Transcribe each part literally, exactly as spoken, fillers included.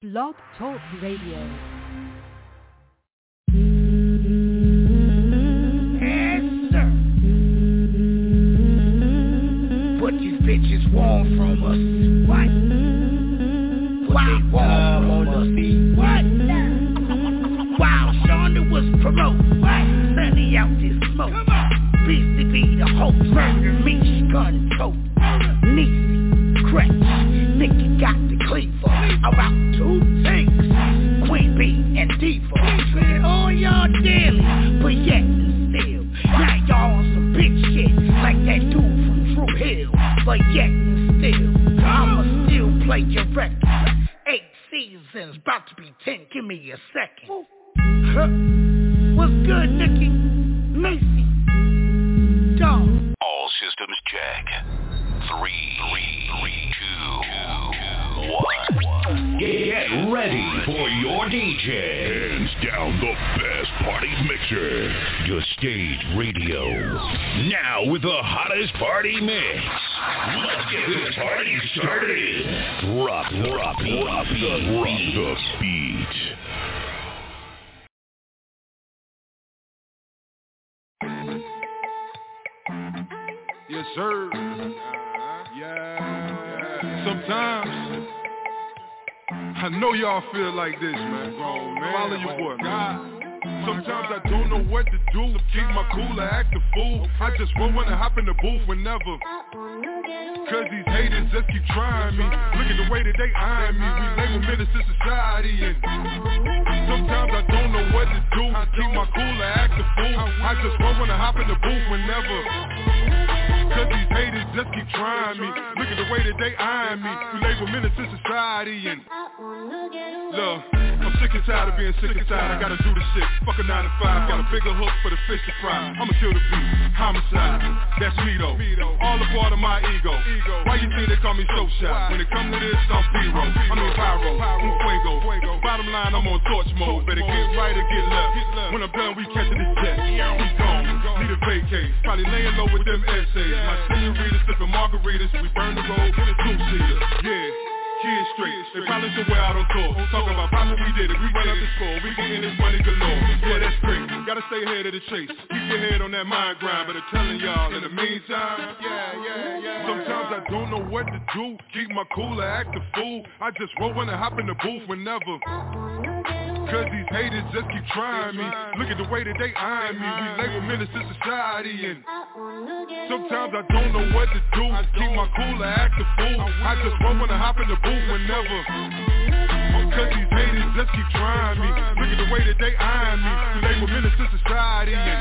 Blog Talk Radio. Bitches want from us. What? What they want from us. What? While Shonda was promote. What? Sunny out this smoke. Beastie be the host. Murder me, gun tote. Niecy, crack. Nikki got the cleaver. About two things. Queen Bee and Diva. Treated all y'all daily, but yet and still. Now y'all on some big shit like that dude from True Hill. But yet and still, I'ma still play your record. Eight seasons, about to be ten, give me a second. Huh? What's good, Nikki? Macy? Dog. All systems check. Three, three, three, two, two, one. Get ready for your D J. Hands down the best party mixer. Your Stage Radio. Now with the hottest party mix. Let's get this party started. Drop, drop, drop the beat. Drop the beat. Yes, sir. Yeah. Sometimes I know y'all feel like this, man. Oh, man. Follow your boy, man. Sometimes I don't know what to do. Keep my cool or act a fool. I just won't wanna hop in the booth whenever. Cause these haters just keep trying me. Look at the way that they eyeing me. We label menace to society. And sometimes I don't know what to do. Keep my cool or act a fool. I just won't wanna hop in the booth whenever. Cause these haters just keep trying me. Look at the way that they eyeing me. We label menace to society. And look, I'm sick and tired of being sick and tired. I gotta do the shit. Fuck a nine to five. Got a bigger hook for the fish to fry. I'ma kill the beat. Homicide. That's me though. All a part of my ego. Why you think they call me so shy? When it come to this, I'm P-Ro. I mean Pyro. Un fuego. Bottom line, I'm on torch mode. Better get right or get left. When I'm done, we catching this jet. We gone. Need a vacate. Probably laying low with them essays. My senorita sipping margaritas. We burn the road. Two-seater. Yeah. Kids straight, they probably somewhere out on tour. Talk about profit, we did it, we run up the score. We getting this money galore, yeah that's great. Gotta stay ahead of the chase, keep your head on that mind grind. But I'm telling y'all, in the meantime, yeah, yeah, yeah. Sometimes I don't know what to do, keep my cool or act a fool. I just won't wanna hop in the booth whenever. Cause these haters just keep trying me. Look at the way that they eyeing me. We label menace to society. And sometimes I don't know what to do. Keep my cool or act a fool. I just won't wanna hop in the booth whenever. Cause these haters just keep trying me. Look at the way that they eyeing me. We label menace to society. And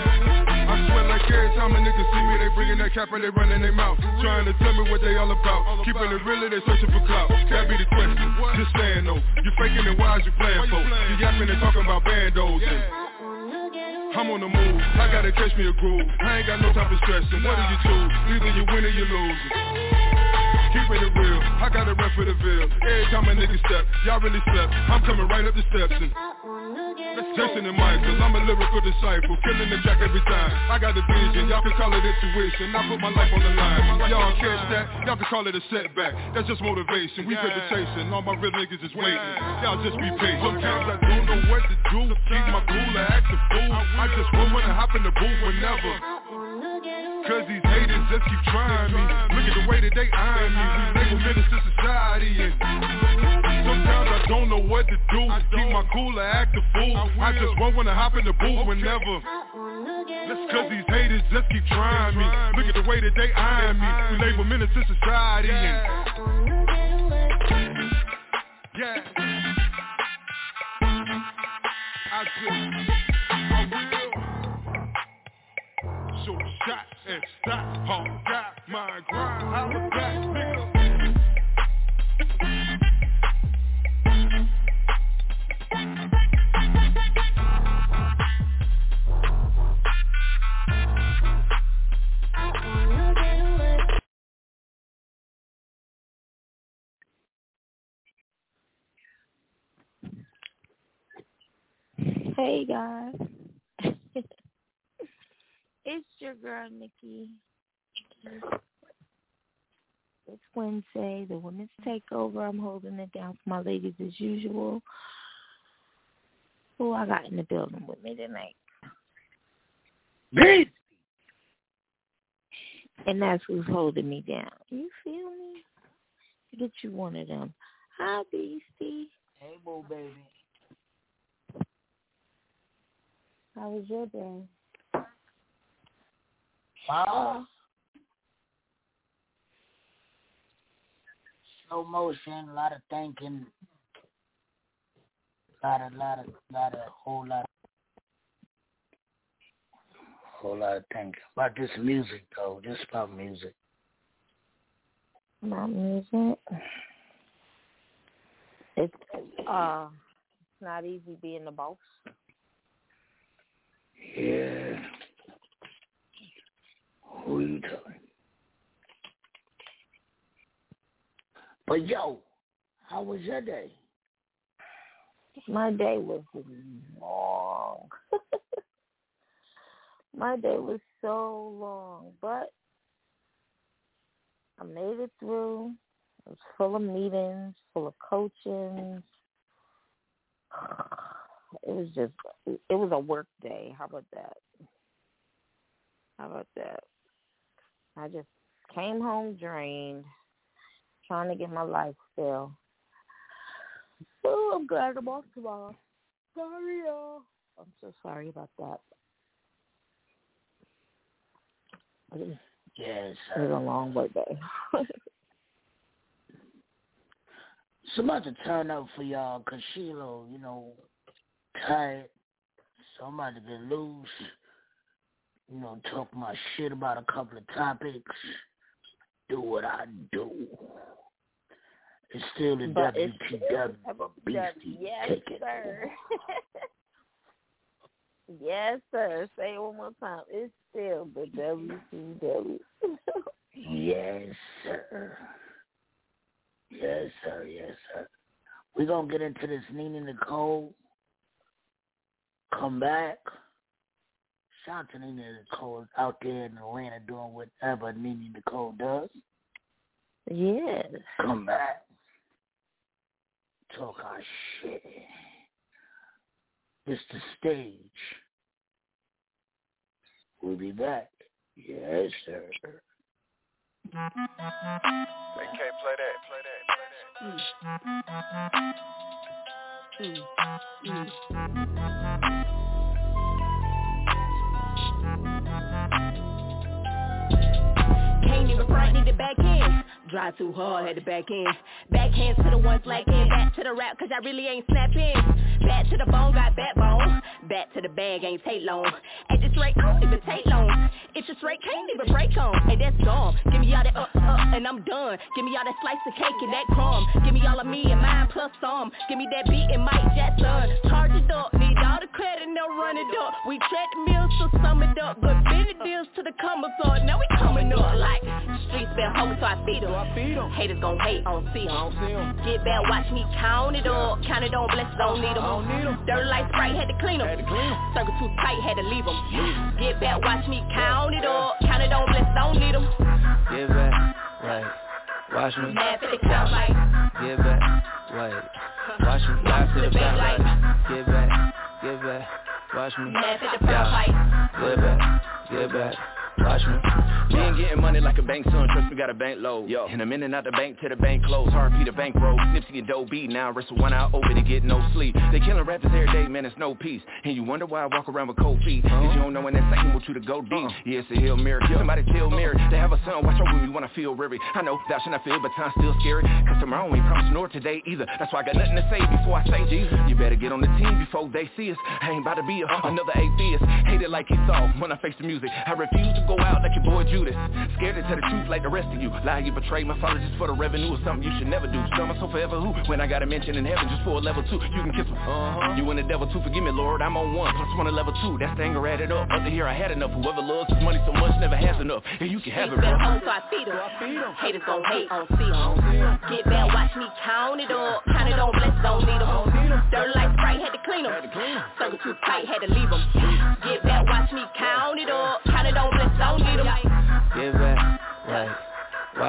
I swear like every time a nigga see me, they bringing that cap and they running their mouth. Trying to tell me what they all about. Keeping it real, they searching for clout. That be the question. Just saying though, you faking and why is you playing for? You yapping and talking about bandos and I'm on the move, I gotta catch me a groove. I ain't got no time for stressing. What do you choose? Either you win or you lose. Keeping it real, I gotta run for the veil. Every time a nigga step, y'all really slept. I'm coming right up the steps and Jason and Michael, I'm a lyrical disciple. Killing the track every time. I got a vision, y'all can call it intuition. I put my life on the line. Y'all catch that, y'all can call it a setback. That's just motivation, we paper chasing. All my real niggas is waiting. Y'all just be patient. Sometimes I don't know what to do. Keep my cool or act a fool. I just won't wanna hop in the booth whenever. Cause these haters just keep trying me. Look at the way that they eyeing me. We label menace to society. And sometimes I don't know what to do. Keep my cool or act a fool. I just won't wanna hop in the booth whenever. Cause these haters just keep trying me. Look at the way that they eyeing me. We label menace to society. And yeah, I just so shot and stop, all got my grind, holla back, nigga. Hey guys. It's your girl, Nikki. It's Wednesday, the women's takeover. I'm holding it down for my ladies as usual. Who I got in the building with me tonight? Beastie. And that's who's holding me down. You feel me? Get you one of them. Hi, Beastie. Hey, boo, baby. How was your day? Uh, slow motion, a lot of thinking, lot of, lot of, lot of, whole lot, of, whole lot of thinking about this music though. Just about music. About music. It's uh, it's not easy being the boss. Yeah. Who are you telling? But yo, how was your day? My day was long. My day was so long, but I made it through. It was full of meetings, full of coaching. It was just, it was a work day. How about that? How about that? I just came home drained, trying to get my life still. Oh, I'm glad I'm off tomorrow. Sorry, y'all. I'm so sorry about that. Yes. It was a long work day. So I'm about to turn up for y'all because Sheila, you know, tired. So I'm about to get loose. You know, talk my shit about a couple of topics. Do what I do. It's still the But W T W Beastie. Yes, Take it. sir. Yes, sir. Say it one more time. It's still the W T W. Yes, sir. Yes, sir. Yes, sir. We're going to get into this Nina Nicole. Come back. Shout out to Nina Nicole out there in Atlanta doing whatever Nina Nicole does. Yes. Come back. Talk our shit. It's the stage. We'll be back. Yes, sir. They can't play that, play that, play that. Mm. Mm. Mm. Can't even front, need the back end. Drive too hard, had the back end. Backhands to the ones like in. Back to the rap, cause I really ain't snapping. Back to the bone, got backbone. Back to the bag, ain't take long. At this rate, I don't even take long. Interest rate can't even break on. Hey, that's gone. Give me all that up, up, and I'm done. Give me all that slice of cake and that crumb. Give me all of me and mine plus some. Give me that beat and Mike Jackson. Charge it up, need all the credit, now run it up. We tread the mills to sum it up. Good business deals to the commissar. Now we coming up like streets been home, so I feed them. Haters gon' hate, I don't see them. Get back, watch me count it up. Count it on, bless, don't need them. Dirty like Sprite, had to clean them. Circle too tight, had to leave them. Get back, watch me count it up. Count it on, bless, don't need them. Get back, right. Watch me. Mad for the count like. Get back, right. Watch me. Back to the back like. Get back, get back. Watch me. Mad for the proud fight. Get back, get back. Watch me. Me ain't getting money like a bank son, trust me, got a bank low. Yo. And I'm in and out the bank till the bank close. R P the bank roll, Nipsey and Doe B. Now I wrestle one eye open to get no sleep. They killing rappers every day, man, it's no peace. And you wonder why I walk around with cold feet. Uh-huh. Cause you don't know when that Satan want you to go deep. Uh-huh. Yeah, it's a Hail Mary. Yeah. Somebody tell Mary they have a son, watch over me when I feel weary. I know thou should not feel, but time's still scary. Cause tomorrow ain't promised nor today either. That's why I got nothing to say before I say Jesus. You better get on the team before they see us. I ain't about to be a, uh-huh. another atheist. Hate it like he saw when I face the music. I refuse to go out like your boy Judas. Scared to tell the truth like the rest of you. Lie, you betray my father just for the revenue or something you should never do. Sell myself forever who? When I got a mention in heaven just for a level two. You can kiss me. Uh-huh. You and the devil too, forgive me Lord, I'm on one. Plus one to level two, that's the anger added up. Up to here I had enough. Whoever loves his money so much never has enough. And you can have it, bro. Home, so I feed them. Haters gon' hate, I don't see them. Get back, watch me count it up. Count it on, bless, don't need them. Dirty like Sprite, had to clean them. Circle too tight, had to leave them. Get back, watch me count it up. Count it on, bless, don't need them. Get back, right. Watch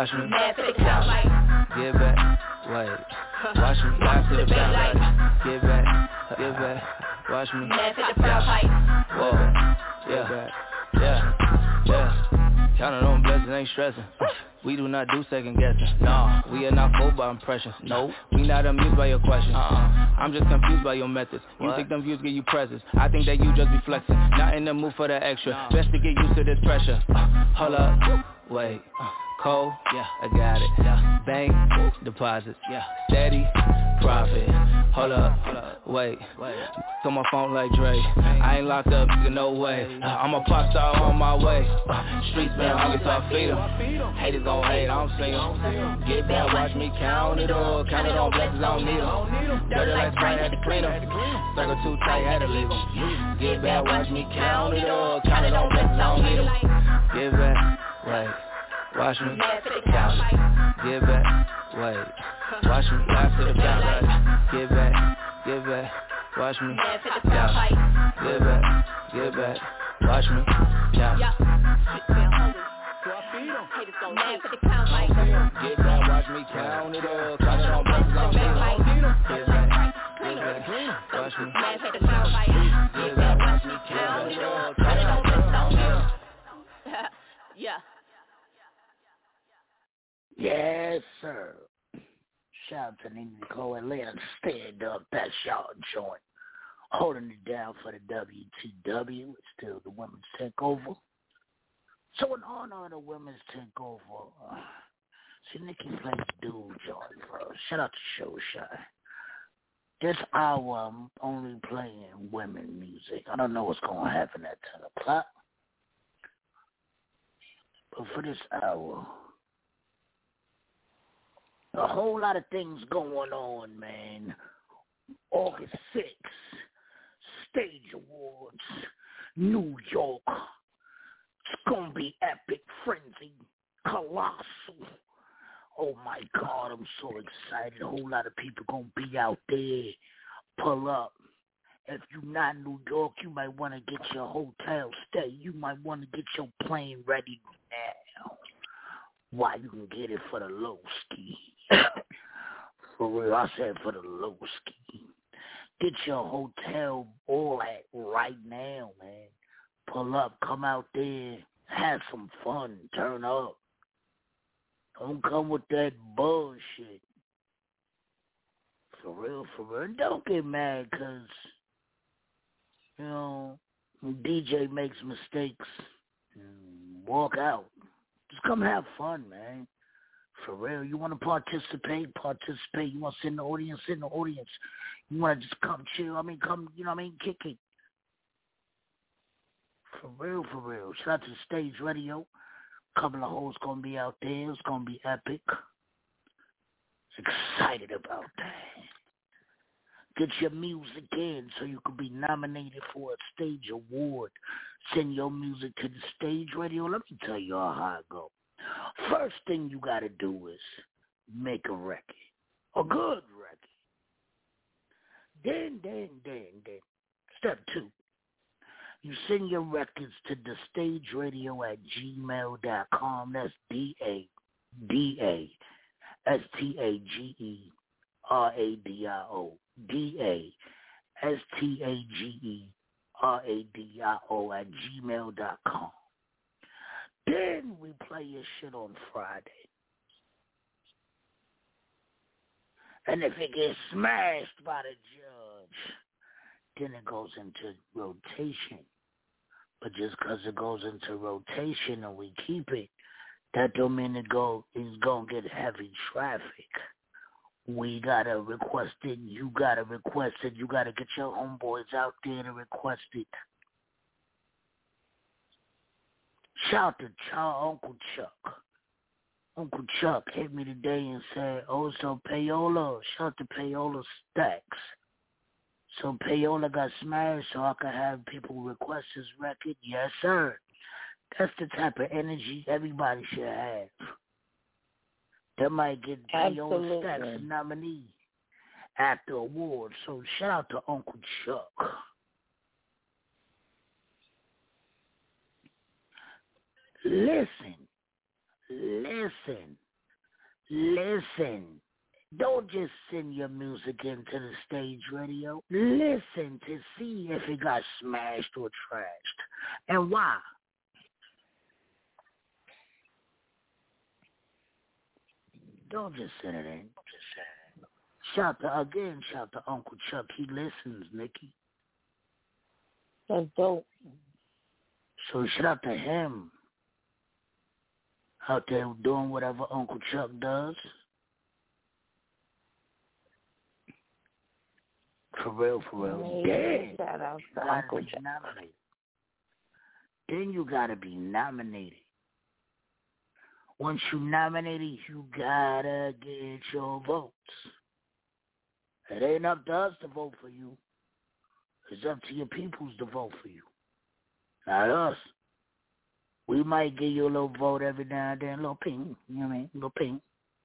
watch me. Get back, wait, watch me. Back to the back, like, get back, get back, watch me. Yeah, whoa, yeah, yeah, yeah. Counting on blessings, ain't stressing. We do not do second guessing. Nah, we are not fooled by impressions. No, we not amused by your questions. Uh-uh. I'm just confused by your methods. You what? Think them views give you presents. I think that you just be flexing. Not in the mood for the extra. Nah. Best to get used to this pressure. Uh, hold up, wait. Uh, cold, yeah, I got it. Yeah. Bank, deposits, yeah. Steady, profit. Hold up, hold up, wait. Wait. On my phone like Dre. I ain't locked up, no way. Uh, I'm a pop star on my way. Uh, streets been hungry, so I feed 'em. Haters gon' hate, I don't see 'em. Get back, watch me count it all. Count it on blessings, I don't need 'em. Dirty like Sprite, had to clean 'em. Circle too tight, had to leave 'em. Get back, watch me count it all. Count it on blessings, I don't need 'em. Get back, wait. Watch me, count it. Get back, wait. Watch me, back to the count it. Get back, get back. Watch me, yeah, get back, get back, watch me, yeah. Get back, watch me, count it all, count it on blessings, I don't need 'em. Get back, get back, watch me, get back, watch me, count it all, count it on blessings, I don't need 'em. Yeah. Yes, sir. Shout out to Nina Nicole Atlanta, stand up, that's y'all joint. Holding it down for the W T W, it's still the Women's Takeover. So in honor of the Women's Takeover, uh, see Nikki plays dude joint, bro. Shout out to Show Shy. This hour I'm only playing women music. I don't know what's going to happen at ten o'clock. But for this hour, a whole lot of things going on, man. August sixth, Stage Awards, New York. It's going to be epic, frenzy, colossal. Oh, my God, I'm so excited. A whole lot of people going to be out there. Pull up. If you're not in New York, you might want to get your hotel stay. You might want to get your plane ready now. Why, you can get it for the low ski. For real, I said for the low ski. Get your hotel all that right now, man. Pull up, come out there, have some fun, turn up. Don't come with that bullshit. For real, for real. And don't get mad because, you know, when D J makes mistakes, walk out. Just come have fun, man. For real. You want to participate, participate. You want to sit in the audience, sit in the audience. You want to just come chill. I mean, come, you know what I mean, kick it. For real, for real. Shout out to Stage Radio. A couple of hoes going to be out there. It's going to be epic. Excited about that. Get your music in so you can be nominated for a stage award. Send your music to the Stage Radio. Let me tell you all how it goes. First thing you got to do is make a record. A good record. Then, then, then, then. Step two. You send your records to the stage radio at gmail dot com. That's D A D A S T A G E R A D I O. D A S T A G E R A D I O at gmail dot com. Then we play your shit on Friday. And if it gets smashed by the judge, then it goes into rotation. But just because it goes into rotation and we keep it, that don't mean it go, it's going to get heavy traffic. We got to request it. You got to request it. You got to get your homeboys out there to request it. Shout to Chuck, Uncle Chuck. Uncle Chuck hit me today and said, oh, so Payola, shout to Payola Stacks. So Payola got smashed so I could have people request his record? Yes, sir. That's the type of energy everybody should have. That might get Payola Stacks a nominee at the award. So shout out to Uncle Chuck. Listen, listen. Listen. Don't just send your music into the stage radio. Listen to see if it got smashed or trashed. And why? Don't just send it in. Just send it in. Shout to, again, shout to Uncle Chuck. He listens, Nikki. That's dope. So shout out to him. Out there doing whatever Uncle Chuck does. For real, for real. Hey, shout out to Uncle Chuck. Then you gotta be nominated. Once you nominated, you gotta get your votes. It ain't up to us to vote for you. It's up to your peoples to vote for you. Not us. We might give you a little vote every now and then, a little ping, you know what I mean? A little ping.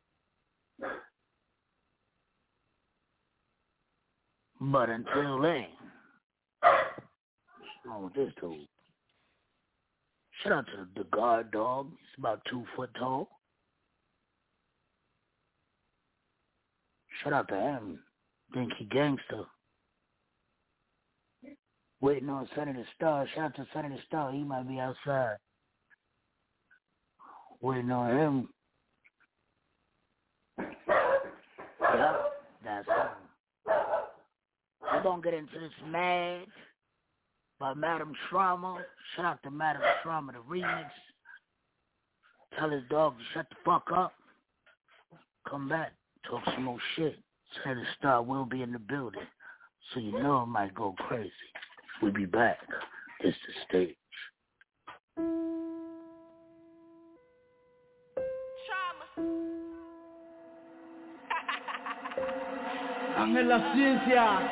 But until then, what's wrong with this dude? Shout out to the guard dog. He's about two foot tall. Shout out to him. Think he gangster. Waiting on Senator Starr. Shout out to Senator Starr. He might be outside. Waiting on him. Yep, that's him. We're going to get into this Mad by Madam Trauma. Shout out to Madam Trauma, the remix. Tell his dog to shut the fuck up. Come back, talk some more shit. Senator Starr will be in the building, so you know it might go crazy. We'll be back. This is the stage. Ángel La Ciencia.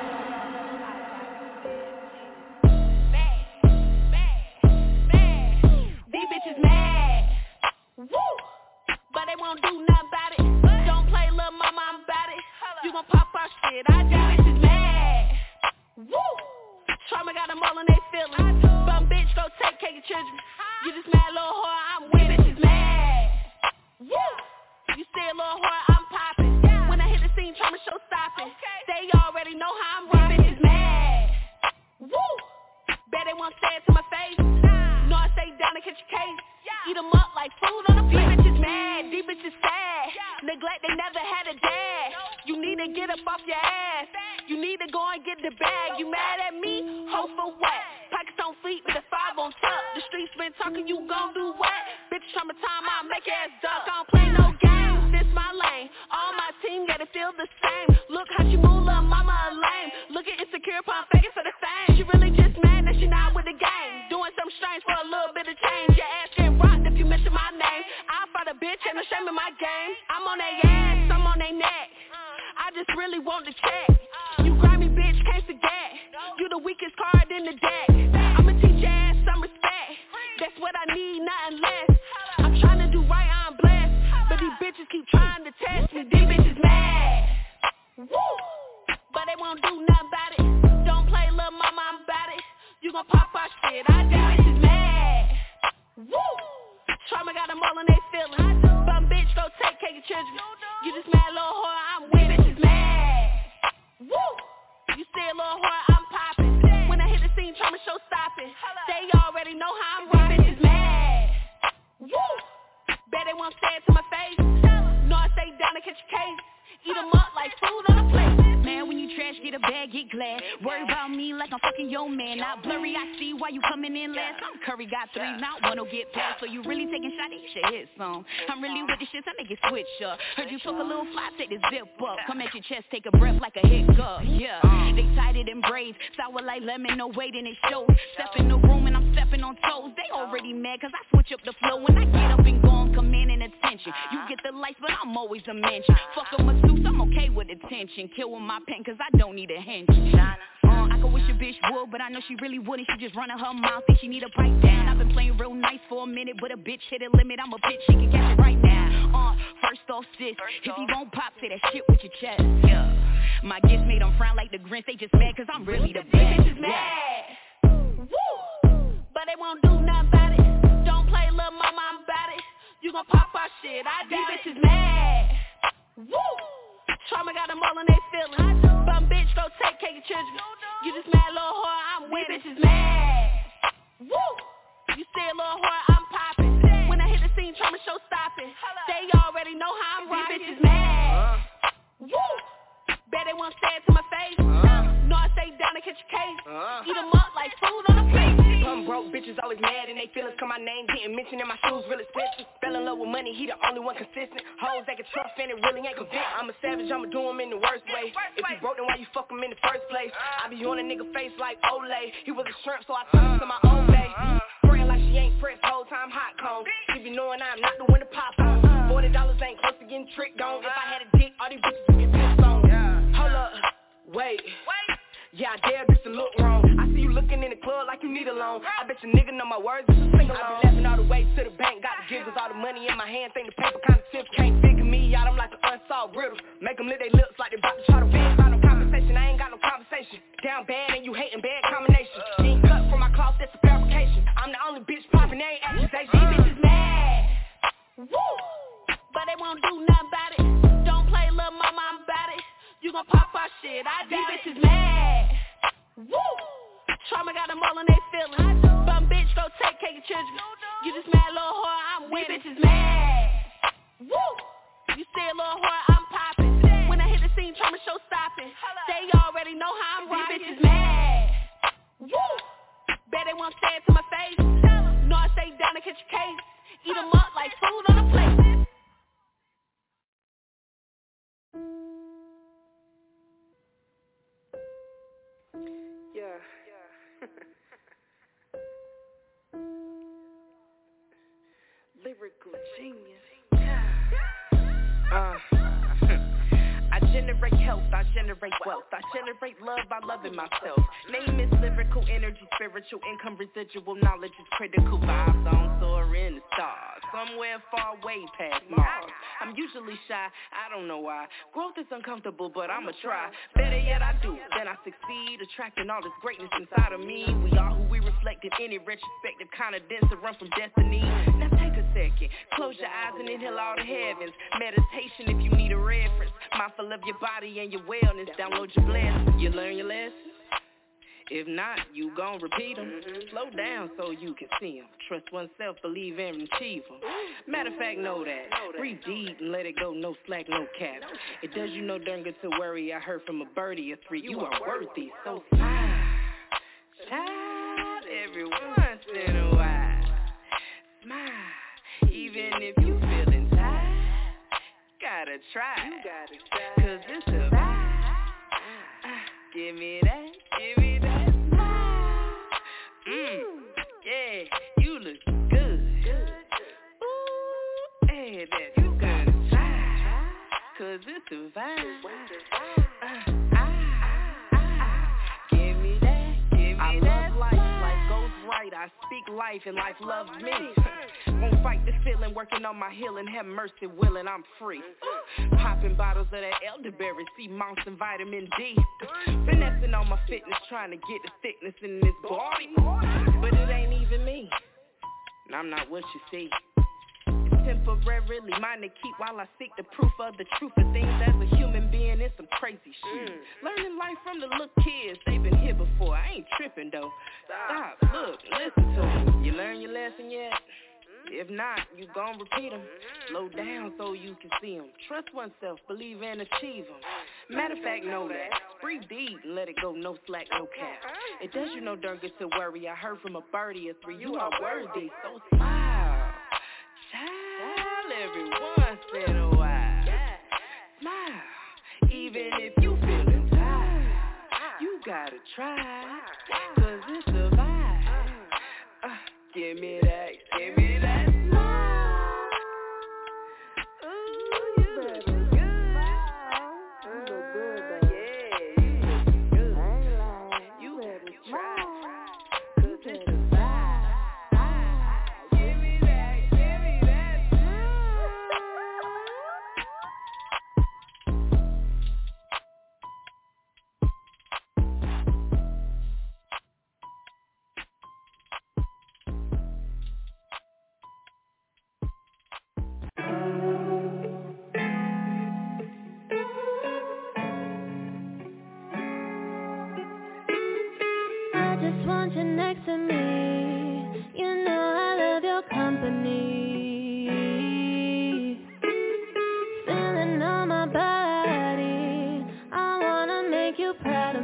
Won't do nothing about it. Don't play little mama, I'm about it. You gon' pop our shit. I do bitches mad. Woo! Trauma got them all in they feelings. Bum bitch, go take care of your children. You just mad little whore, I'm with bitches mad. Woo! You say a little whore, I'm popping. When I hit the scene, trauma show stopping. They already know how I'm rocking. Bitches mad. Woo! Bet they won't say it to my face. No, I stay down and catch your case. Eat them up like food on a plate. Bitches mad, these bitches sad. Neglect, they never had a dad. You need to get up off your ass. You need to go and get the bag. You mad at me? Hope for what? Pockets on fleet with the five on top. The streets been talking, you gon' do what? Bitch, trauma time, I'll make your ass duck. I don't play no games, this my lane. All my team gotta feel the same. Look how she move, little mama a lame. Look at insecure, pump faking for the fame. She really just mad that she not with the game. Doing something strange for a little bit of change. Your ass getting rocked if you mention my name. I fight a bitch, ain't no shame in my game. I'm on they ass, I'm on they neck. I just really want to check. You grimy bitch, can't forget. You the weakest card in the deck. I'ma teach your ass some respect. That's what I need, nothing less. I'm trying to do right, I'm blessed. But these bitches keep trying to test me. These bitches mad. Woo! But they won't do nothing about it. Don't play little mama, I'm about it. You gon' pop our shit, I do. Bitches mad. Woo! Trauma got them all in they feelings. Bum bitch, go take care of your children. You just mad little whore, I'm with bitches mad. Woo! You say a little whore, I'm popping. When I hit the scene, trauma show stopping. They already know how I'm rocking. Bitches mad. Woo! Bet they won't say it to my face. No, I stay down and catch your case. Eat them up like food on a plate. Man, when you trash, get a bag, get glad. Worry about me like I'm fucking your man. Not blurry, I see why you coming in last. I'm Curry, got three, not one will get past. So you really taking shots, you should hit some. I'm really with the shit, I make it switch up. Heard you took a little fly, take the zip up. Come at your chest, take a breath like a hiccup. Yeah, they tied it in braids. Sour like lemon, no weight and it shows. Step in the room and I'm stepping on toes. They already mad cause I switch up the flow. When I get up and go, I'm commanding attention. You get the lights, but I'm always a mention. Fuck a masseuse, I'm okay with attention. Kill with my pen cause I don't need a hinge. Uh, I could wish a bitch would, but I know she really wouldn't. She just running her mouth and she need a pipe down. I've been playing real nice for a minute, but a bitch hit a limit. I'm a bitch, she can catch it right now. Uh, first off, sis, if you gon' pop, say that shit with your chest. Yeah, my gifts made them frown like the Grinch. They just mad cause I'm really the best. Bitches mad. Woo! But they won't do nothing about it. Don't play little mama, I'm about it. You gon' pop our shit, I do. Bitches mad. Woo! Trauma got them all in their feelings. Bum bitch, go take care of your children. You just mad little whore, I'm with it. Bitches mad. Woo! You say a little whore, I'm popping. When I hit the scene, trauma show stopping. They already know how I'm rocking. These bitches mad. Woo! Bet they won't say it to my face. No, I stay down and catch a case. Eat them up like food on a plate. Bum broke bitches always mad and they feelings come my name getting mentioned in my shoes real expensive. Fell in love with money, he the only one consistent. Hoes that can trust and it really ain't convinced. I'm a savage, I'ma do him in the worst way. If you broke, then why you fuck him in the first place? I be on a nigga face like Olay. He was a shrimp, so I turned him to my own day. Praying like she ain't pressed, whole time hot cone. She be knowing I'm not the one to pop on. Forty dollars ain't close to getting tricked on. If I had a dick, all these bitches would get pissed on. Hold up, wait. Yeah, I dare this to look wrong. I see you looking in the club like you need a loan. I bet your nigga know my words, it's a sing along. I be laughing all the way to the bank, got the giggles, all the money in my hand, think the paper kinda stiff. Can't figure me out, I'm like an unsolved riddle. Make them lick they lips like they about to try to win. Got no conversation, I ain't got no conversation. Down bad and you hating bad combination. You ain't cut from my cloth, that's a fabrication. I'm the only bitch popping, they ain't accusation. These bitches mad. Woo! But they won't do nothing about it. Don't play little mama, I'm about it. You gon' pop our shit, I got it. These bitches mad. Woo! Trauma got them all in their feelings. Bum bitch, go take care of your children. You just mad little whore, I'm with it. Bitches mad. Woo! You say a little whore, I'm popping. When I hit the scene, trauma show stopping. They already know how I'm rocking. These bitches mad. Woo! Bet they won't say it to my face. No, I stay down and catch a case. Eat them up like food on a plate. Lyrical genius. Uh, I generate health, I generate wealth, I generate love by loving myself. Name is lyrical energy, spiritual income, residual knowledge is critical. Vibes on soar in the stars, somewhere far way past Mars. I'm usually shy, I don't know why. Growth is uncomfortable, but I'ma try. Better yet I do, then I succeed, attracting all this greatness inside of me. We are who we reflect in any retrospective, kinda dense to run from destiny. Now take a second, close your eyes and inhale all the heavens. Meditation if you need a reference. Mindful of your body and your wellness, download your blessings. You learn your lessons? If not, you gon' repeat them. Slow down so you can see them. Trust oneself, believe and achieve them. Matter of fact, know that. Breathe deep and let it go, no slack, no cap. It does you no darn good to worry. I heard from a birdie or three, you are worthy. So smile, child, every once in a while. Smile, even if you feeling tired. Gotta try, cause it's a vibe. Give me that, give me that smile. Mmm, yeah, you look good. Ooh, hey, that you gotta try, cause it's a vibe. Uh, ah, ah, give me that, give me I that love life, life goes right. I speak life and life loves me. Won't fight the feeling, working on my healing. Have mercy, willing, I'm free. Popping bottles of that elderberry, sea moss and vitamin D. Finessing on my fitness, trying to get the thickness in this body. But it ain't even me, and I'm not what you see. It's temporarily mine to keep while I seek the proof of the truth of things. As a human being, it's some crazy shit. Learning life from the little kids, they've been here before. I ain't tripping though. Stop, look, listen to me. You learn your lesson yet? If not, you gon' repeat them. Slow down so you can see them. Trust oneself, believe and achieve them. Matter of fact, know that. Breathe deep and let it go, no slack, no cap. It does you no darn good to worry. I heard from a birdie or three, you are worthy. So smile, child, every once in a while. Smile, even if you feeling tired. You gotta try, cause it's a vibe. Uh, give me that, give me that. I just want you next to me. You know I love your company. Feeling on my body, I wanna make you proud of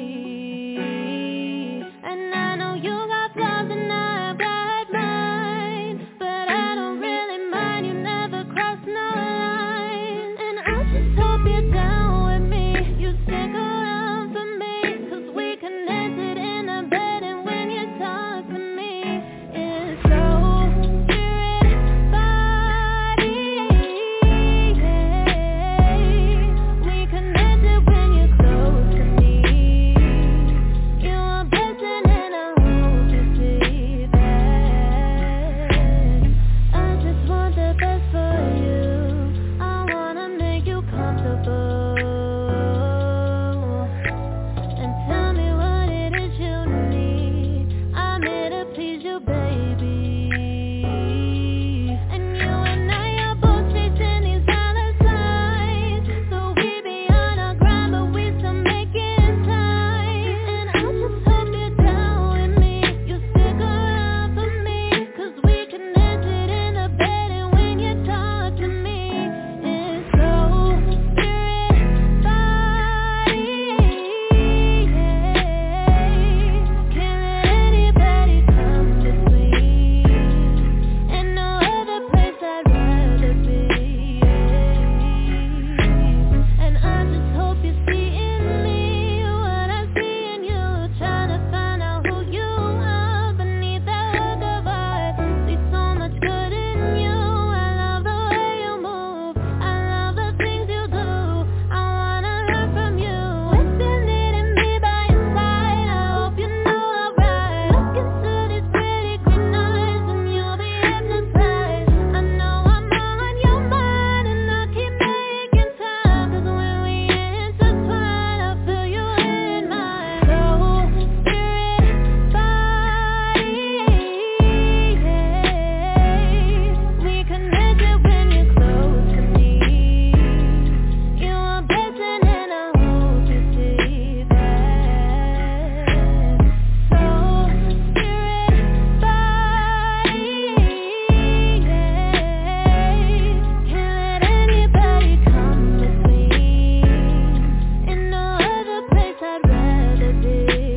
me. And I know you got flaws and I've got mine, but I don't really mind, you never cross no line. And I just hope you're down with me, you stick around for me, cause we connected in a bed, and when you talk to me, it's soul, spirit, body, yeah. We connected when you're close to me. You're a blessing and I hope you see that. I just want the best for you, I wanna make you comfortable, and tell me what it is you need. I'm here to please you, baby. And you and I are both chasing these dollar signs, so we be on our grind, but we still making time. And I just hope you're down with me, you stick around for me, cause we connected in the bed, and when you talk to me, it's soul, spirit, body, yeah. Can't let anybody come between, and no other place I'd rather be, yeah. And I just hope you see in me what I see in you, trying to find out who you are beneath that look of art. See so much good in you, I love the way you move, I love the things you do, I wanna learn from you. If you're needing me by your side, I hope you know I'll ride. Look into these pretty green eyes and you'll be hypnotized. I know I'm on your mind and I keep making time, cause when we intertwine, I feel you in my soul, spirit, body, yeah. We connected when you're close to me. You're a blessing and I hope you see that. Soul, spirit, body, yeah. Can't let anybody come between, in no other place I'd rather be.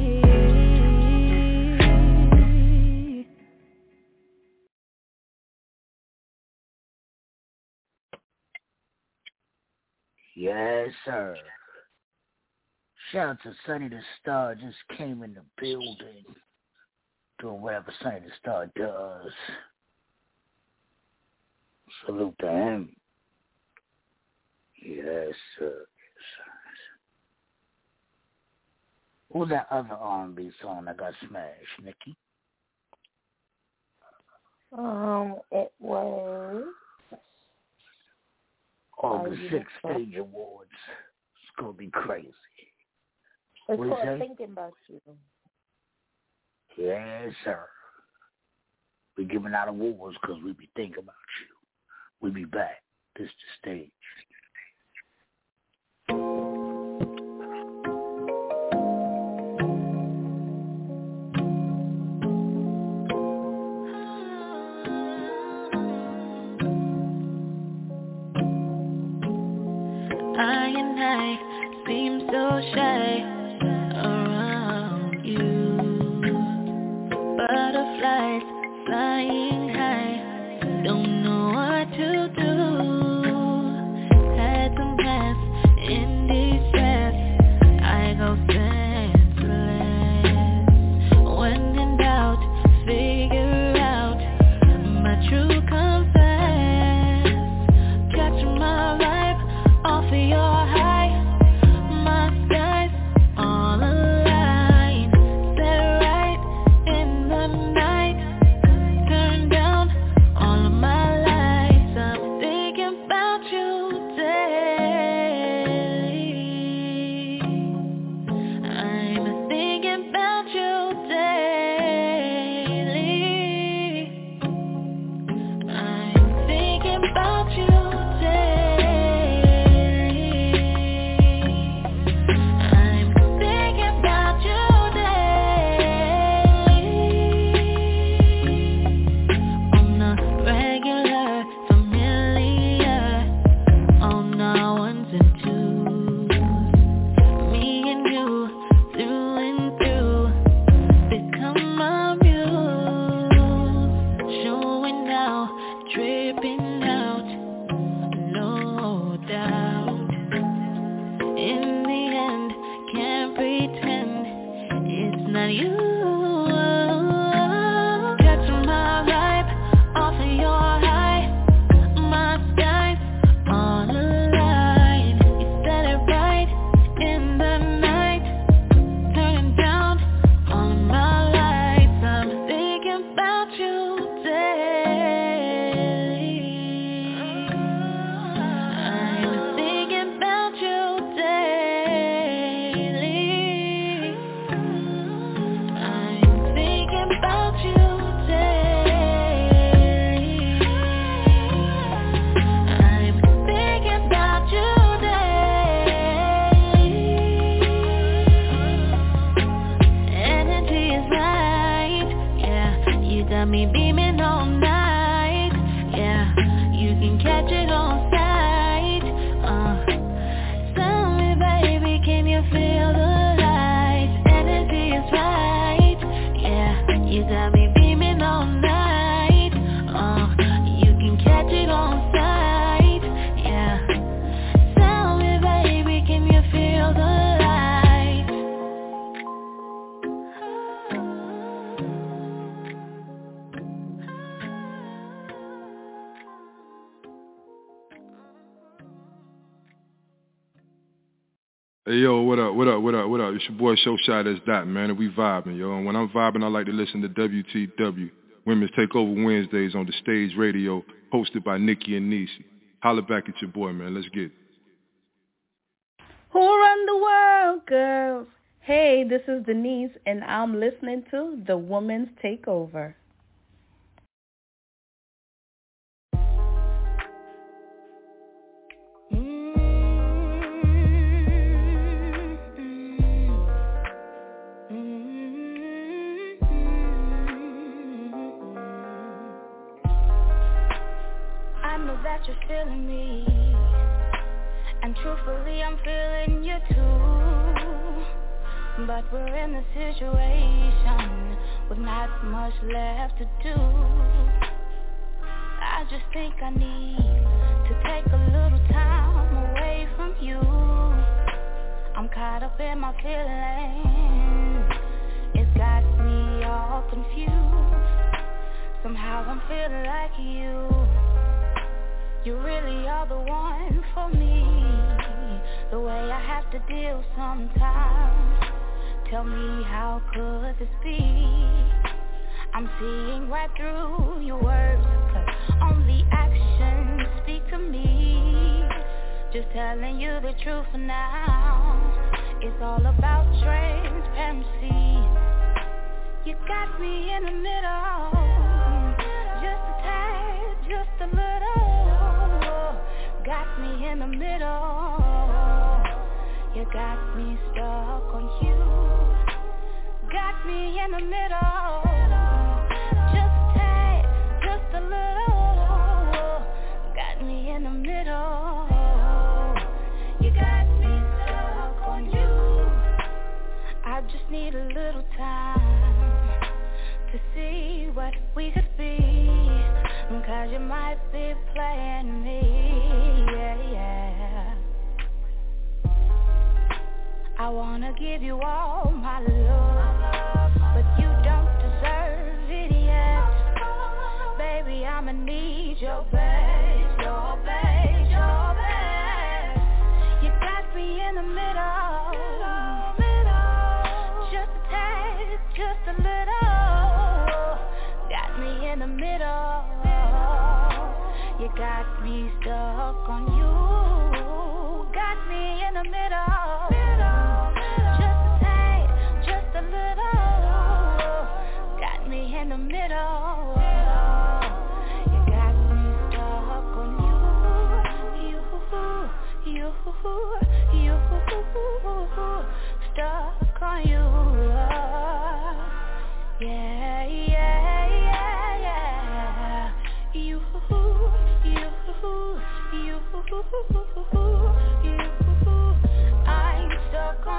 Yes, sir. Shout out to Sonny the Star, just came in the building, doing whatever Sonny the Star does. Salute to him. Yes, sir. Yes, sir. What was that other R and B song that got smashed, Nikki? Um, it was. August you sixth just- Stage Awards. It's gonna be crazy. It's What you called say? Thinking About You. Yes, sir. We giving out awards because we be thinking about you. We be back. This the stage. I and I seem so shy around you. Butterflies flying high, don't know what to do. and you. Catching my vibe off of your high. My skies on the line. You said it right in the night. Turning down all my lights. I'm thinking about you daily. I'm thinking about you daily. I'm thinking about you daily. I'm thinking about you daily. Energy is right, yeah. You got me beaming all night, yeah. You can catch it on sight, uh. Tell me, baby, can you feel the light? Energy is right, yeah. You got me beaming all night, uh. You can catch it on sight, yeah. Tell me, baby, can you feel the light? Hey yo, what up, what up, what up, what up? It's your boy Showshot as Dot, man, and we vibing, yo. And when I'm vibing, I like to listen to W T W, Women's Takeover Wednesdays on the Stage Radio, hosted by Nikki and Niecy. Holla back at your boy, man. Let's get it. Who run the world, girls? Hey, this is Denise, and I'm listening to The Woman's Takeover. I know that you're feeling me, and truthfully I'm feeling you too. But we're in a situation with not much left to do. I just think I need to take a little time away from you. I'm caught up in my feelings, it's got me all confused. Somehow I'm feeling like you You really are the one for me. The way I have to deal sometimes. Tell me, how could this be? I'm seeing right through your words, 'cause only actions speak to me. Just telling you the truth for now. It's all about transparency. You got me in the middle, just a tad, just a little. Got me in the middle. You got me stuck on you. Got me in the middle. Just a tad, just a little. Got me in the middle. You got me stuck on you. I just need a little time to see what we could be. 'Cause you might be playing me, yeah, yeah. I wanna give you all my love, but you don't deserve it yet. Baby, I'ma need your best, your best, your best. You got me in the middle, just a tad, just a little. Got me in the middle. You got me stuck on you. Got me in the middle. Just a tad, just a little. Got me in the middle. You got me stuck on you. You, you, you, stuck on you. Yeah, yeah, yeah, yeah. You, you, you, you, I'm stuck on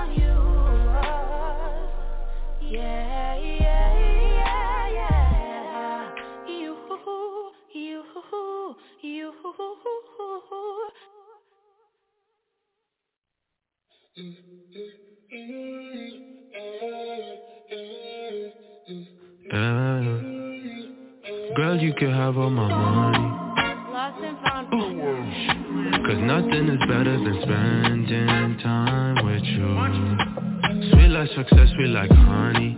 girl, you can have all my money. Lost and found. Cause nothing is better than spending time with you. Sweet like success, sweet like honey.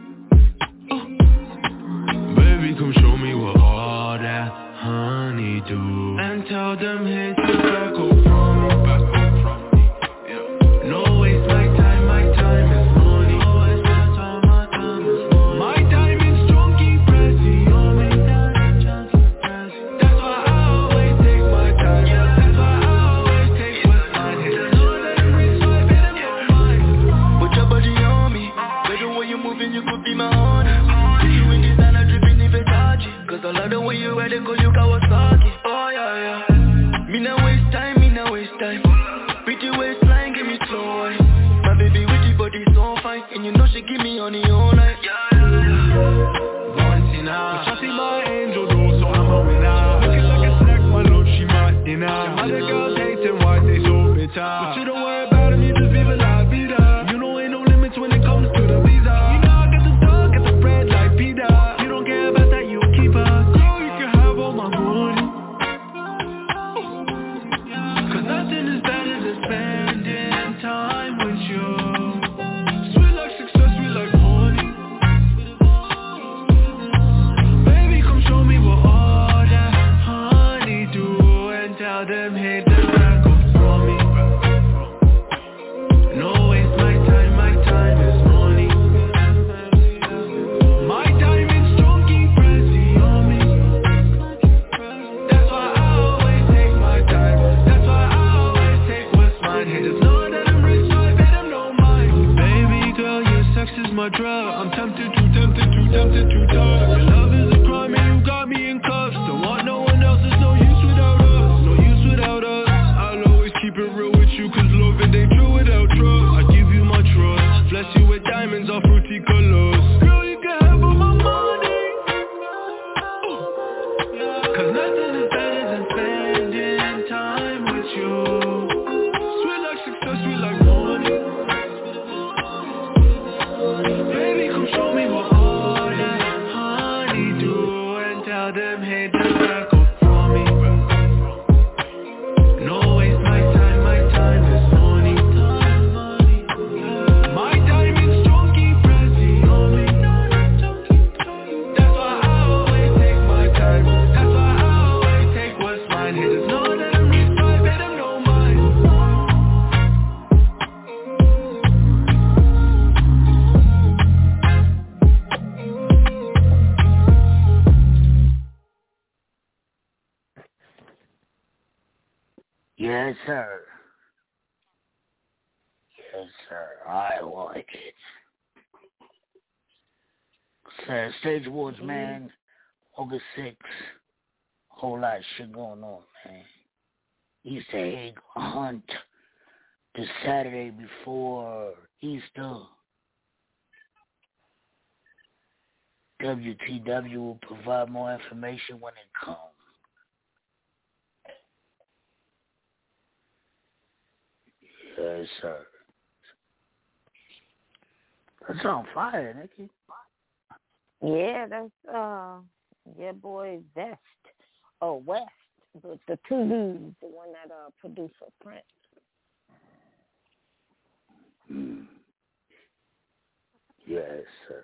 Baby, come show me what all that honey do. And tell them, hey, to back up from me, back up from me. Yeah. No waste my time, my time is money. No waste my time, my time is money. My time is chunky, pressy on me. That's why I always take my time. That's why I always take what's mine. Know that I'm rich, so I better know mine. Put your body on me. By the way you're moving, you could be my honey. You in designer dripping in Versace. Cause I love the way you ride it, cause you Kawasaki. Oh yeah, yeah. Me no waste time, me no waste time. Pretty waistline, give me slow wine. My baby with the body so fine. And you know she give me honey all night. Yeah, yeah, yeah. Valentina, but see my angel though, so I'm a winner. Looking like a snack, my love, she my dinner. Some other girls hating, why they so bitter? But you don't worry about them, you just vive a la vida. You know ain't no limits when it comes to the visa. You know I got the dog, got the bread like Peter. You don't care about that, you keep her. Girl, you can have all my money. Cause nothing is better than spending time with you. Sweet like success, sweet like honey. Baby, come show me what all that honey do. And tell them, hey, the back up for me. No waste my time, my time is money. My time is chunky, pressy on me. That's why I always take my time. That's why I always take what's mine. Haters know that I'm rich, so I better know mine. Baby girl, your sex is my drug. I'm tempted to, tempted to, tempted to touch. Your love is a crime and you got me in cuffs. Don't want no one else, there's no use without us. No use without us. I'll always keep it real with you, cause love it ain't true without trust. I give you my trust, bless you with diamonds or fruity colors. Girl, you can have all my money. Cause nothing is better than spending time with you. Sweet like success, sweet like money. Baby, come show me what all that honey do. And tell them, hey, the back up for me. No waste my time, my time is money. My time is chunky, pressy on me. That's why I always take my time. That's why I always take what's mine. Haters know that I'm rich, so I better know mine. Yes, sir. Yes, sir. I like it. Sir, Stage Awards, man. August sixth. Whole lot of shit going on, man. Easter egg hunt the Saturday before Easter. W T W will provide more information when it comes. Yes, sir. That's on fire, Nikki. Yeah, that's uh your boy Vest. Oh, West. The, the two dudes, the one that uh produced for Prince. Mm. Yes, sir.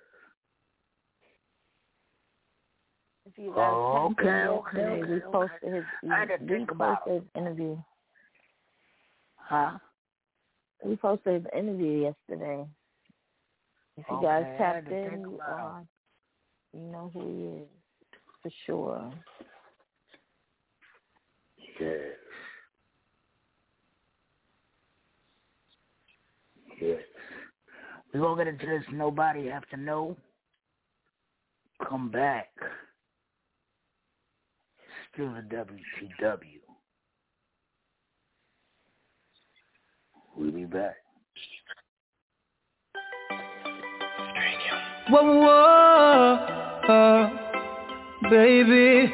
If you guys Oh, checked okay, it okay, yesterday, okay, we okay. posted his I had to we think about posted his interview. Huh? We posted his interview yesterday. If you Okay, guys I had tapped to in, think you, about uh, you know who he is for sure. Yes. Yes. We're going to get into this nobody have to know. Come back. Still the W T W. We'll be back. Whoa, whoa, uh, baby,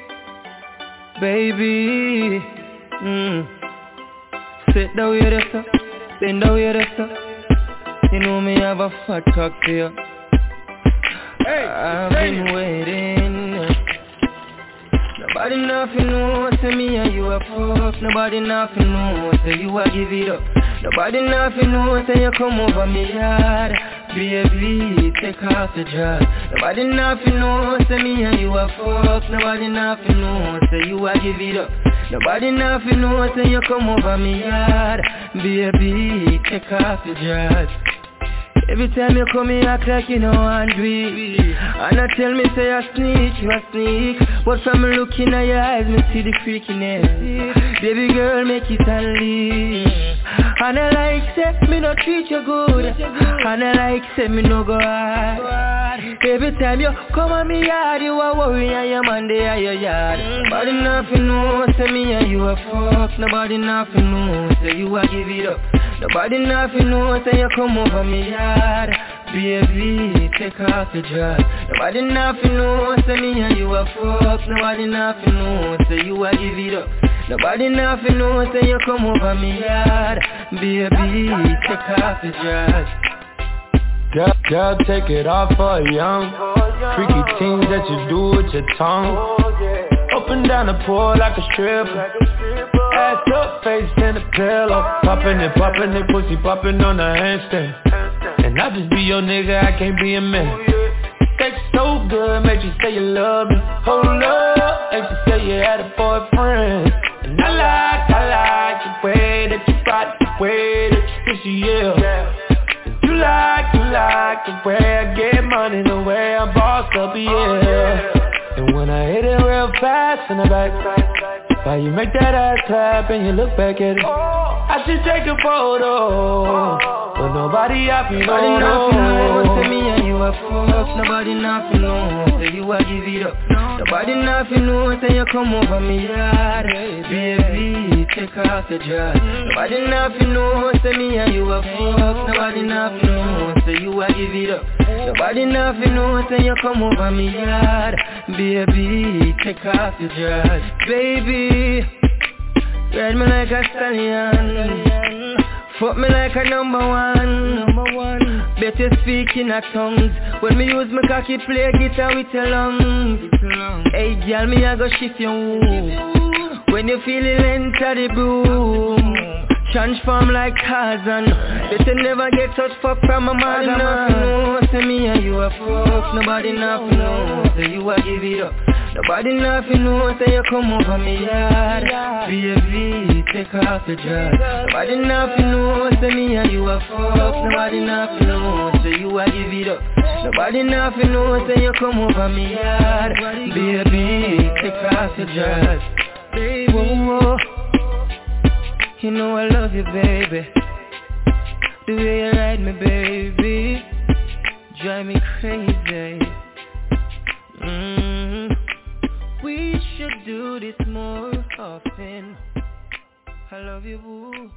baby, mm. Sit down here, sir, bend down here, sir. You know me have a fat cock for you. Hey, I've hey. been waiting Nobody nothing know, say me and you a fuck. Nobody nothing know, say you a give it up. Nobody nothing know, say you come over me yard. Baby, take off the dress. Nobody nothing know, say me and you a fuck. Nobody nothing know, say you a give it up. Nobody nothing know, say you come over me yard. Baby, take off the dress. Every time you come here, act like you know and do it. And I tell me say I sneak, you a sneak. But from looking at your eyes, me see the freakiness. Baby girl, make it unleash. And I like say, me no treat you good. And I like say, me no go hard. Every time you come on me yard, you a worry and your man they are your yard. Nobody nothing know, say me and you a fuck. Nobody nothing know, say you a give it up. Nobody nothing know, say you come over me yard. Baby, take off the dress. Nobody nothing know, say me and you a fuck. Nobody nothing know, say you a give it up. Nobody nothing know, say you come over me yard. Baby, take off the dress. Girl, girl, take it off for a young freaky things that you do with your tongue. Up and down the pole like a stripper. Ass up, face in the pillow. Poppin' it, poppin' it, pussy poppin' on the handstand. And I just be your nigga, I can't be a man. Sex so good, make you say you love me. Hold up, make you say you had a boyfriend. And I like, I like the way that you rock, the way that you kiss you, yeah. You like, you like the way I get money, the way I boss up, yeah. And when I hit it real fast in the back, how you make that ass clap and you look back at it. I should take a photo, but nobody happy, no, nobody no. nothing know, say me and you a fuck. Nobody nothing know, say you a give it up. Nobody nothing know, say you come over me yard. Baby, take off the dress. Nobody nothing know, say me and you a fuck. Nobody nothing know, say you a give it up. Nobody nothing know, say you come over me yard. Baby, take off the dress. Baby, ride me like a stallion. Fuck me like a number one. Number one. Better speak in a tongues. When me use my cocky play guitar with your lungs. Hey girl, me I go shift your womb. When you feel it enter the boom. Transform like Tarzan. Better never get touch fuck from a mother. Nobody know, say me and you a fuck. Nobody nothing know, say you a give it up. Nobody nothing know, say you come over me yard. Baby, take off the dress. Nobody nothing know, say me and you a fuck. Nobody nothing know, say you a give it up. Nobody nothing know, say you come over me yard. Baby, take off the dress. Baby, whoa, whoa. You know I love you, baby. The way you ride me, baby, drive me crazy. Mm-hmm. We should do this more often. I love you, boo.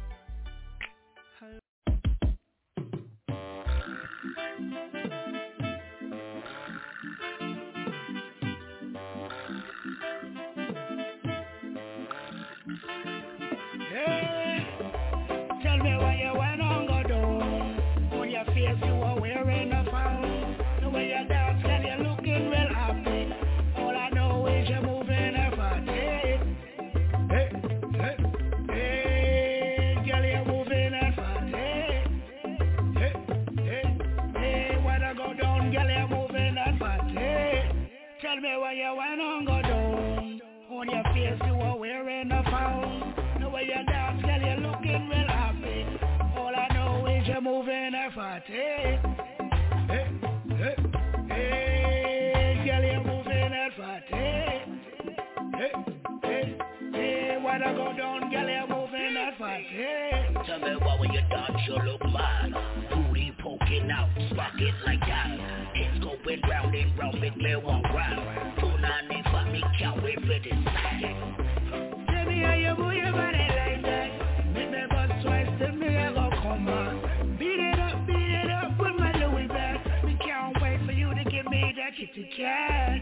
Tell me why you went on go down. On your face you are wearing a frown. The way you dance, girl, you're looking real happy. All I know is you're moving a body. Hey, hey, hey, girl, you're moving a body. Hey, hey, hey, when I go down, girl, you're moving a body. Tell me why you went on go down. On your face you are wearing a frown. The way you dance, girl, you're looking real happy. All I know is you're moving a party. Hey, hey, hey, girl, you're moving a party. Hey, hey, hey, when I go down, girl, you're moving a party. Tell me why when you dance, you look mad. Booty poking out, spark it like that. It's going round and round, make me one round. Two nine for me, can't wait for this. Tell me how you move your body like that. Make me bust twice, tell me I go come on. Beat it up, beat it up with my Louis bag. We can't wait for you to give me that kitty cat.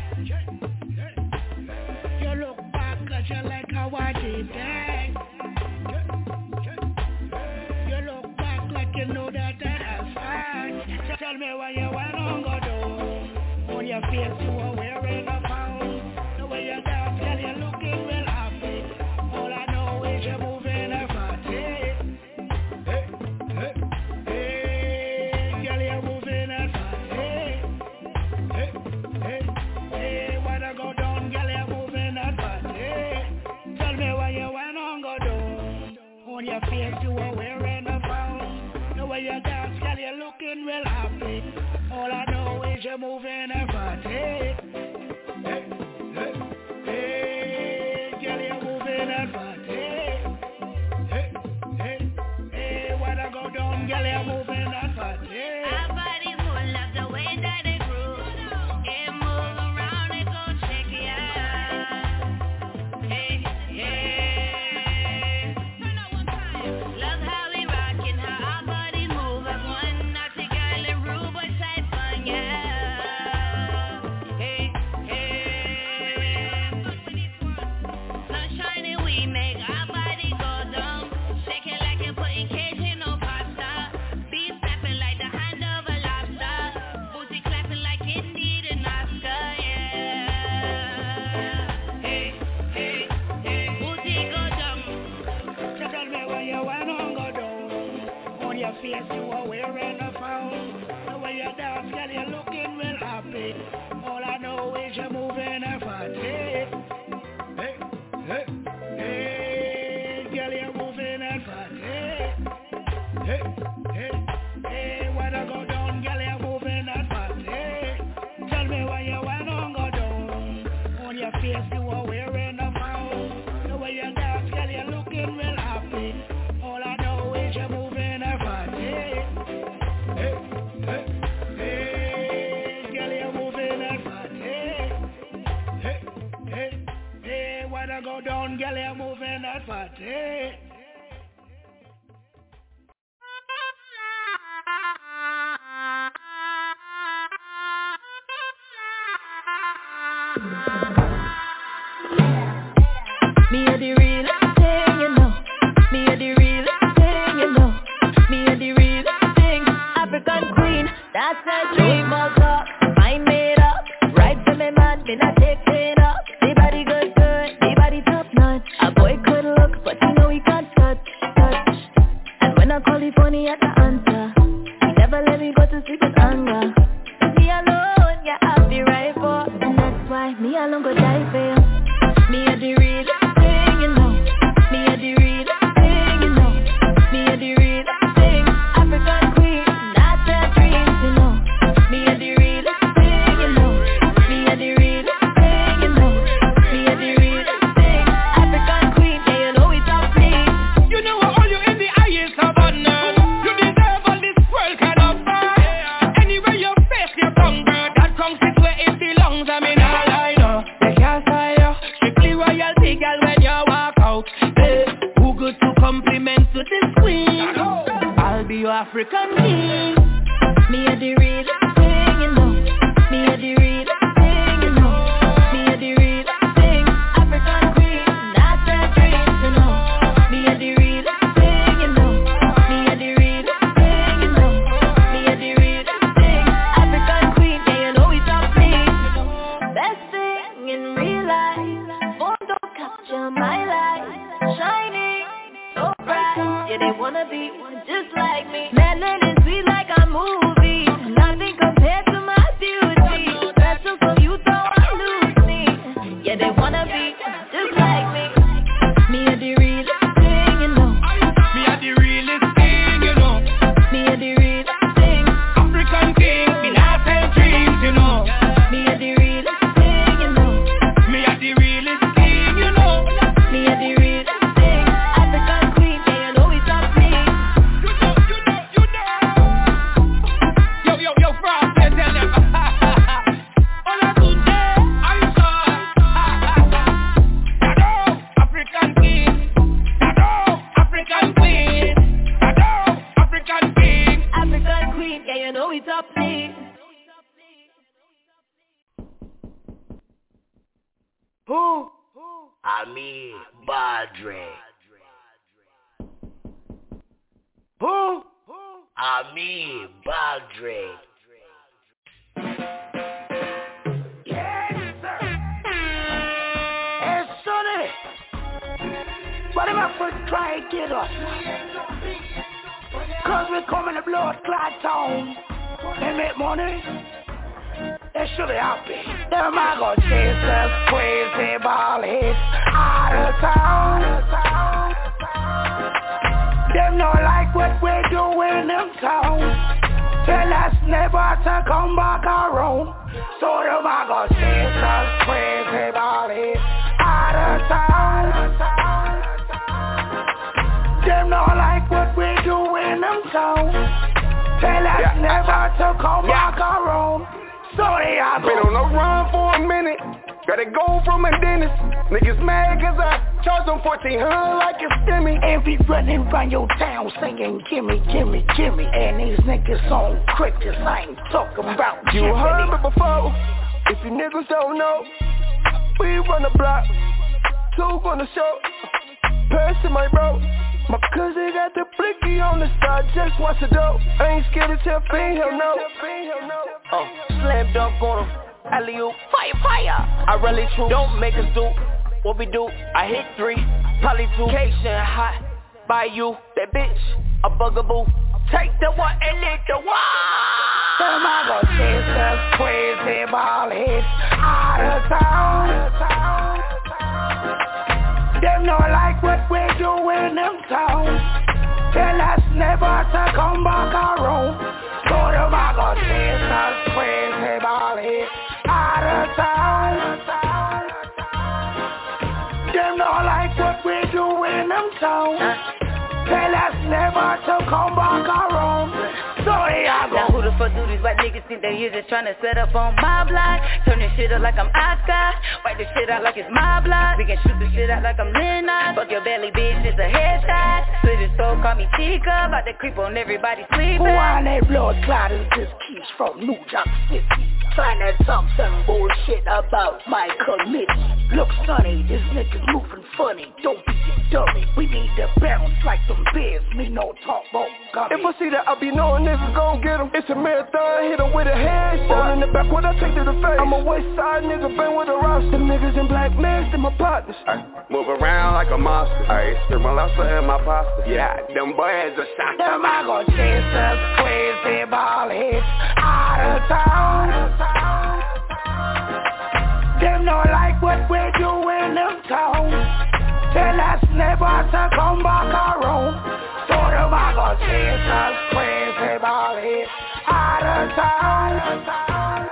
You look back cause you like how I did that. You look back like you know that that's fine. Tell me why you went on go down. On your face you are wearing a pound. The way you dance. real happy. All I know is you're moving and party. Hey, hey, hey, girl, you're moving and party. Hey, hey, hey, when I go down, girl, you're moving and party. Our bodies full of the way that they groove. It move around and go check it out. Hey, hey. Love how we rockin', how our bodies move as one. Not the girl and rude, but type fun, yeah. Hey, hey. Sunshine and we make our body go dumb. Shake it like you're putting Cajun no pasta. Beat snapping like the hand of a lobster. Booty clapping like it need an Oscar, yeah. Hey, hey, hey. Booty go dumb. So tell me when you wanna go down. On your face you are wearing a frown. The way you dance, girl, you're looking real happy. All I know is you're moving and party. Hey, hey, hey, girl, you're moving and party. Hey, hey, hey, when I go down, girl, you're moving and party. Tell me when you wanna go down. On your face you are wearing a frown. The way you dance, girl, you're looking real happy. All I know is you're moving and party. Hey, hey, hey, girl, you're moving and party. Hey, hey, hey, when I go down, girl, you're moving and party. Me a the real thing, you know. Me a the real thing, you know. Me a the real thing. African queen, that's a dream. Mug up, mind made up. Right for me man, me not take it up. The body good, good, the body top notch. A boy could look, but you know he can't touch, touch. And when I call you funny at the answer, he never let me go to sleep with anger. Me alone, yeah, I'll be right for. And that's why me alone go die for you. Me a the real thing, you know. Me a the real thing, you know. Me a the real thing. African queen, not a dream, you know. Me a the real thing, you know. Me a the real thing, you know. Me a the real thing. African queen, yeah, you know it's up me. You know all you in the eye is Havana. You deserve all this world kind of fun. Anywhere you face your tongue, girl, that tongue sits where it belongs. I mean, all I know, they can't say you. Strictly royalty, girl, when you walk out. Hey, who good to compliment to this queen? I'll be your African king. Me a the real thing, you know. Me a the real thing, you know. Me a the real thing. African queen, not a dream, you know. Me a the real thing, you know. Me a the real thing, you know. Me a the real thing. African queen, yeah, you know it's up me. Best thing in real life. Phone don't capture my life. Shining, so bright. Yeah, they wanna be just like me. Melanin sweet like a movie. Nothing compared to my beauty. Special so you don't lose me. Yeah, they wanna be just like me. Me a the real thing, you know. Me a the realest thing, you know. Me a the real thing. African king, me not tell dreams, you know. Me a the real thing, you know. Me a the realest king, you know. Me a the real thing. African queen, yeah, you know it's up me. Yo, yo, yo, Frost, tell them. All I do day, I saw. Shadow, African king. Shadow, African queen. Shadow, African king. African queen, yeah, you know it's up me. Who? Ami Badre. Who? Ami Badre. Yes, sir. Hey, Sonny. What am I for try to get us? Cause we coming to blood clot town and make money. They should be happy. Them I go chase us crazy ball hits out of town. Them not like what we're doing in town. tell us never to come back around. So the mago Jesus crazy about it. Out of town. Them not like what we do in them town. Tell us yeah. never to come yeah. back around. So they are been on the run for a minute. Gotta go from a dentist. Niggas mad cause I charge them fourteen hundred like a stimmy. And be running round your town singing gimme, gimme, gimme. And these niggas on crickets, I ain't talking about you Jimmy. Heard me before. If you niggas don't know, we run the block. Two gonna show. Pass to my bro. My cousin got the blicky on the side, just watch the dope. I ain't scared to tell fiend, hell no. Oh, slam dunk on him. Alley-oop, fire, fire. I really true, don't make us do what we do. I hit three, probably two. Cation hot, by you, that bitch, a bugaboo. Take the one and lick the one. The mago sisters, crazy ball hits, out of town. Them not like what we do in them town. Tell us never to come back around. So the mago sisters, crazy ball hits, out of town. Them not like what we do in them town. Tell us never to come back around. So they are now who the fuck do these white niggas think they is just trying to set up on my block? Turn this shit up like I'm Oscar. Wipe this shit out like it's my block. We can shoot this shit out like I'm Lennon. Fuck your belly bitch, it's a headshot. Split his soul, call me Tika. About to creep on everybody sleeping. Who on that blood clot is this keys from New York City? Trying to talk some bullshit about my committee. Look sunny, this nigga's moving funny. Don't be a dummy. We need to bounce like them bears. Me no talk about gummy. If I see that, I be knowing niggas gon' get him. It's a marathon, hit him with a headshot. Roll in the back, what I take to the face. I'm a west side nigga, been with a roster. Them niggas in black masks, and my partners. I move around like a monster. I stir my lobster and my pasta. Yeah, them boys are shot. Them I go chasers, crazy ball hits, out of town. Them not like what we do in them town. Tell us never to come back around. So them I go chasers, crazy ball hits, out of town.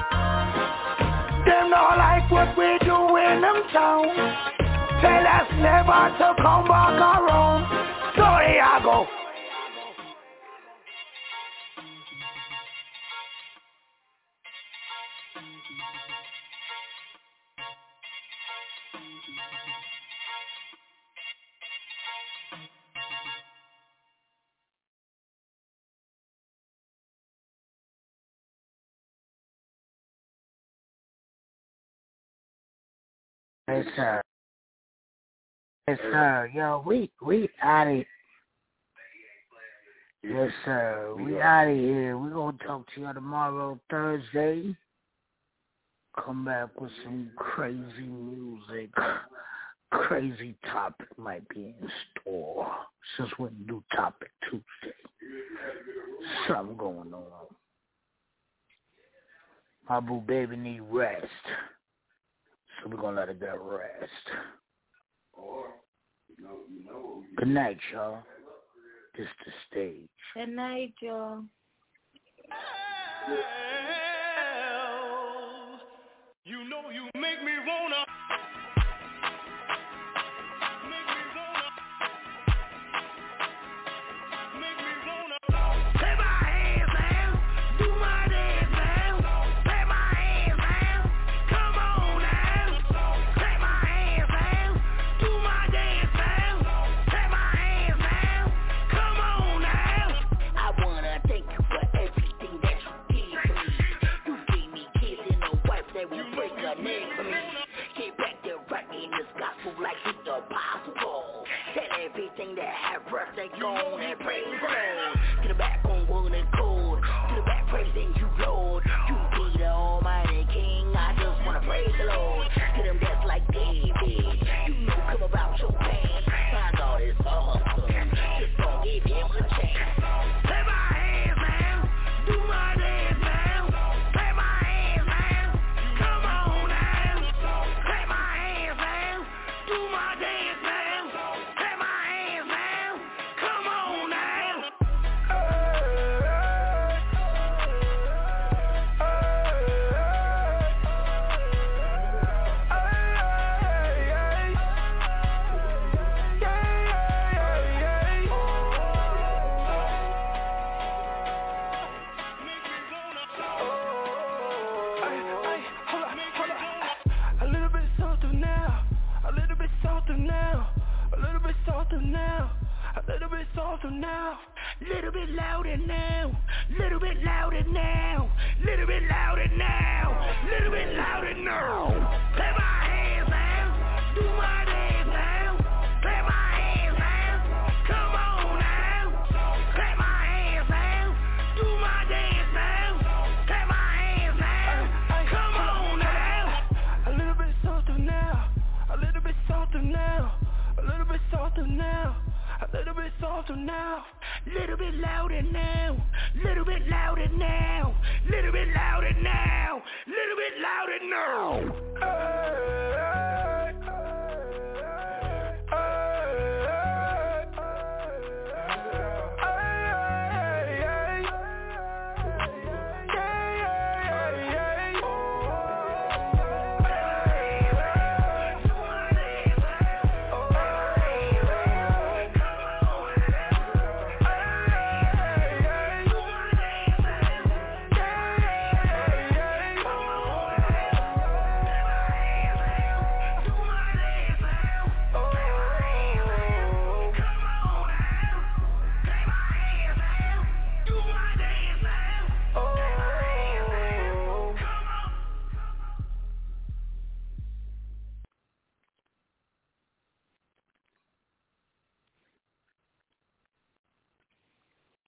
Them not like what we do in them town. Tell us never to come back around. So here I go. Yes, sir. Yes, sir. Yo, we we out of. Yes, sir. We out of here. We gonna talk to you tomorrow, Thursday. Come back with some crazy music. Crazy topic might be in store since we do Topic Tuesday. Something going on. My boo baby need rest. So we're gonna let her get rest. Good night, y'all. This the stage. Good night, y'all. You know you make me wanna. Make me wanna. Make me wanna. Take my hands, man. Do my dance, man. Take my hands, man. Come on now. Take my hands, man. Do my dance, man. Take my hands, man. Come on now. I wanna thank you for everything that you did for me. You gave me kids and a wife that will break a neck for me. Get back there writing this gospel like it's impossible. Tell everything that have breath, they go on and praise the Lord. Get it back on wood and cold. Get it back praising you, Lord. You be the almighty king. I just wanna praise the Lord. Get him that's like David. You know come about your pain. My God is awesome. Just don't give him a chance. Take my hands, man. Do my dance, man. Take my hands, man. Come on now. Take my hands, man. Do my dance, man. Take my hands, man. Come on now. bit softer now, little bit louder now, little bit louder now, little bit louder now, little bit louder now. Clap my hands now, do my dance now, clap my hands now, come on now, clap my hands now, do my dance now, clap my hands now, come on now. A little bit softer now, a little bit softer now, a little bit softer now, a little bit softer now, little bit louder now, little bit louder now, little bit louder now, little bit louder now.